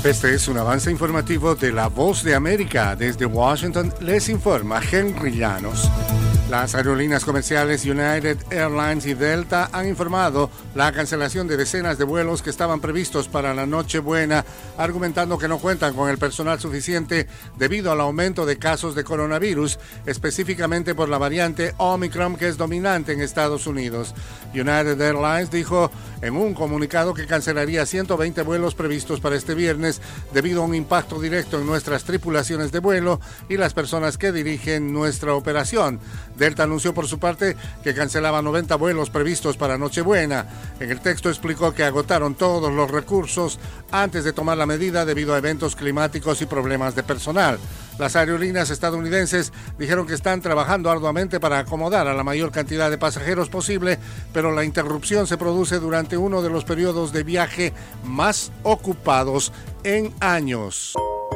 Este es un avance informativo de La Voz de América. Desde Washington les informa Henry Llanos. Las aerolíneas comerciales United Airlines y Delta han informado la cancelación de decenas de vuelos que estaban previstos para la Nochebuena, argumentando que no cuentan con el personal suficiente debido al aumento de casos de coronavirus, específicamente por la variante Omicron que es dominante en Estados Unidos. United Airlines dijo en un comunicado que cancelaría 120 vuelos previstos para este viernes debido a un impacto directo en nuestras tripulaciones de vuelo y las personas que dirigen nuestra operación. Delta anunció por su parte que cancelaba 90 vuelos previstos para Nochebuena. En el texto explicó que agotaron todos los recursos antes de tomar la medida debido a eventos climáticos y problemas de personal. Las aerolíneas estadounidenses dijeron que están trabajando arduamente para acomodar a la mayor cantidad de pasajeros posible, pero la interrupción se produce durante uno de los periodos de viaje más ocupados en años.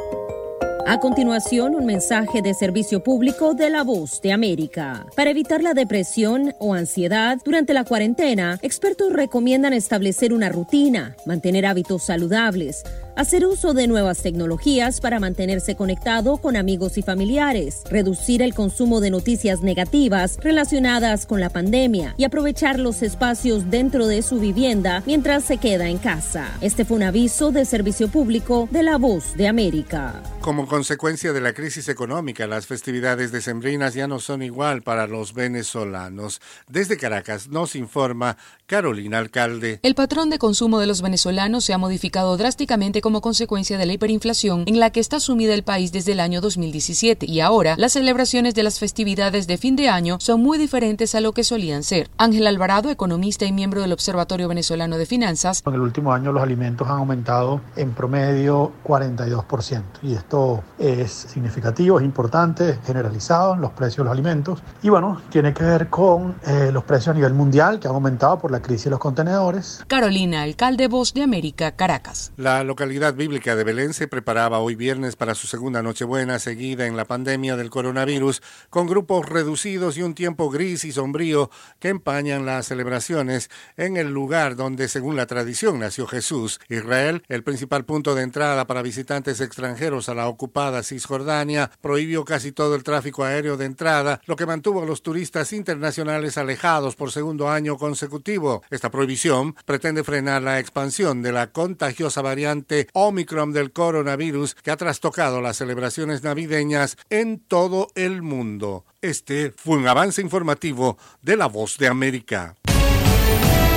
A continuación, un mensaje de servicio público de La Voz de América. Para evitar la depresión o ansiedad durante la cuarentena, expertos recomiendan establecer una rutina, mantener hábitos saludables, hacer uso de nuevas tecnologías para mantenerse conectado con amigos y familiares, reducir el consumo de noticias negativas relacionadas con la pandemia y aprovechar los espacios dentro de su vivienda mientras se queda en casa. Este fue un aviso de servicio público de La Voz de América. Como consecuencia de la crisis económica, las festividades decembrinas ya no son igual para los venezolanos. Desde Caracas nos informa Carolina Alcalde. El patrón de consumo de los venezolanos se ha modificado drásticamente como consecuencia de la hiperinflación en la que está sumida el país desde el año 2017 y ahora las celebraciones de las festividades de fin de año son muy diferentes a lo que solían ser. Ángel Alvarado, economista y miembro del Observatorio Venezolano de Finanzas. En el último año los alimentos han aumentado en promedio 42% y esto es significativo, es importante, es generalizado en los precios de los alimentos y bueno, tiene que ver con los precios a nivel mundial que han aumentado por la crisis de los contenedores. Carolina Alcalde, Voz de América, Caracas. La localidad bíblica de Belén se preparaba hoy viernes para su segunda Nochebuena seguida en la pandemia del coronavirus, con grupos reducidos y un tiempo gris y sombrío que empañan las celebraciones en el lugar donde, según la tradición, nació Jesús. Israel, el principal punto de entrada para visitantes extranjeros a la ocupada Cisjordania, prohibió casi todo el tráfico aéreo de entrada, lo que mantuvo a los turistas internacionales alejados por segundo año consecutivo. Esta prohibición pretende frenar la expansión de la contagiosa variante Omicron del coronavirus que ha trastocado las celebraciones navideñas en todo el mundo. Este fue un avance informativo de La Voz de América.